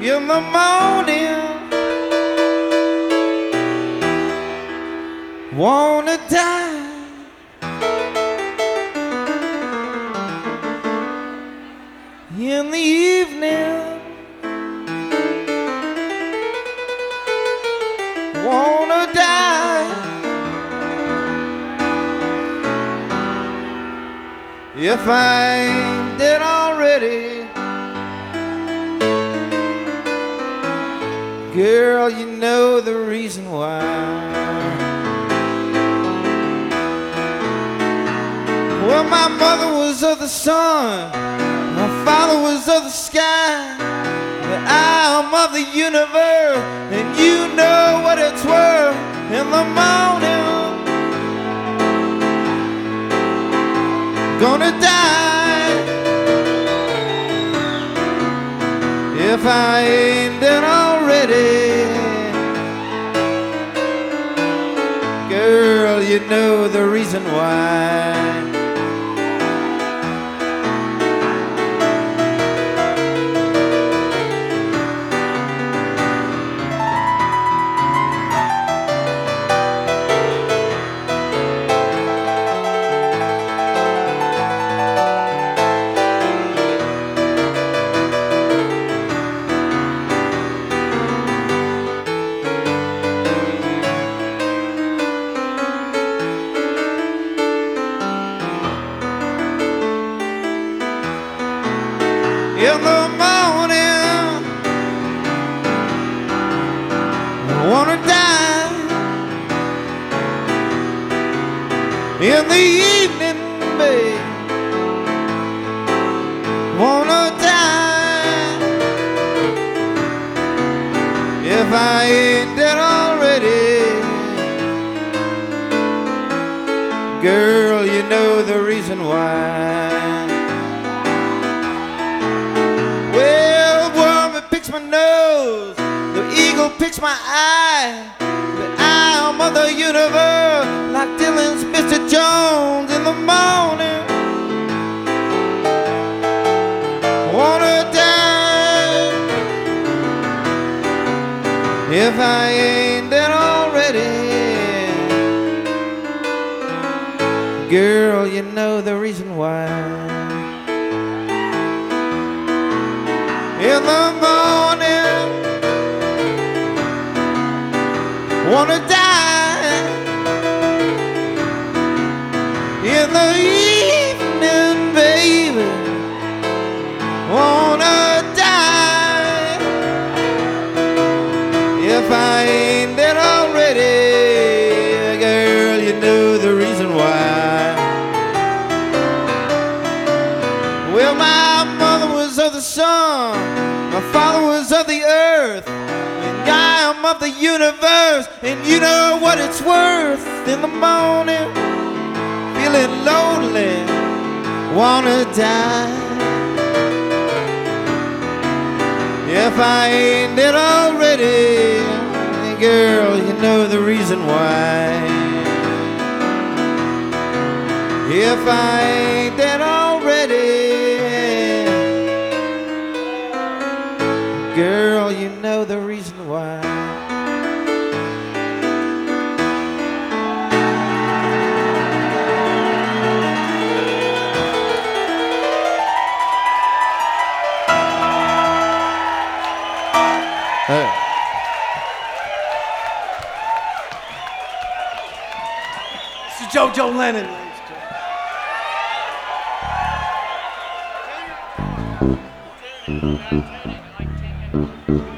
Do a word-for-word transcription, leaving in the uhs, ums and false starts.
in the morning. Wanna die in the evening. Wanna die if I ain't dead already. Girl, you know the reason why. Well, my mother was of the sun, my father was of the sky, but I'm of the universe, and you know what it's worth in the morning. Gonna die if I ain't dead already. Girl, you know the reason why. In the morning, I wanna die. In the evening, babe, wanna die. If I ain't dead already, girl, you know the reason why. My nose, the eagle picks my eye, but I'm of the universe, like Dylan's Mister Jones in the morning. Wanna die if I ain't dead already. Girl, you know the reason why. In the morning, wanna die. In the evening, baby, wanna die. If I ain't dead already, girl, you know the reason why. Well, my mother was of the sun, my father was of the earth, and I am of the universe, and you know what it's worth in the morning. Feeling lonely, wanna die. If I ain't dead already, girl, you know the reason why. If I ain't dead already, girl, you know the reason why. Hey. This is JoJo Lennon. Thank you.